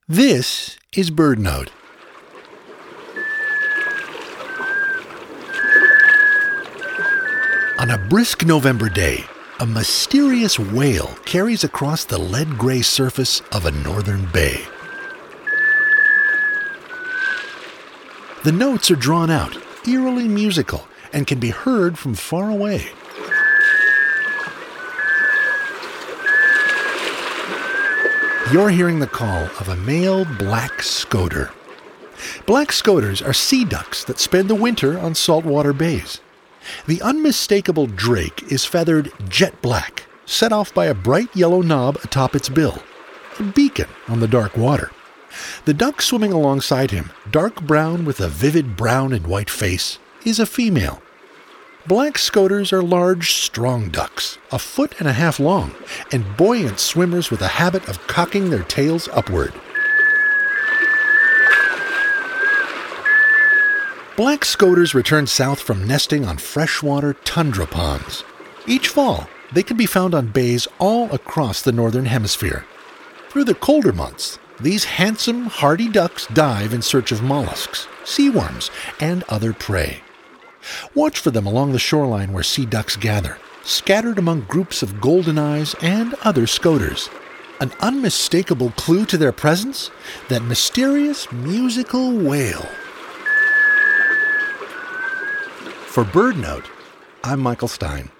This is BirdNote. On a brisk November day, a mysterious whale carries across the lead-gray surface of a northern bay. The notes are drawn out, eerily musical, and can be heard from far away. You're hearing the call of a male black scoter. Black scoters are sea ducks that spend the winter on saltwater bays. The unmistakable drake is feathered jet black, set off by a bright yellow knob atop its bill, a beacon on the dark water. The duck swimming alongside him, dark brown with a vivid brown and white face, is a female. Black scoters are large, strong ducks, 1.5 feet long, and buoyant swimmers with a habit of cocking their tails upward. Black scoters return south from nesting on freshwater tundra ponds. Each fall, they can be found on bays all across the northern hemisphere. Through the colder months, these handsome, hardy ducks dive in search of mollusks, seaworms, and other prey. Watch for them along the shoreline where sea ducks gather, scattered among groups of goldeneyes and other scoters. An unmistakable clue to their presence? That mysterious musical wail. For BirdNote, I'm Michael Stein.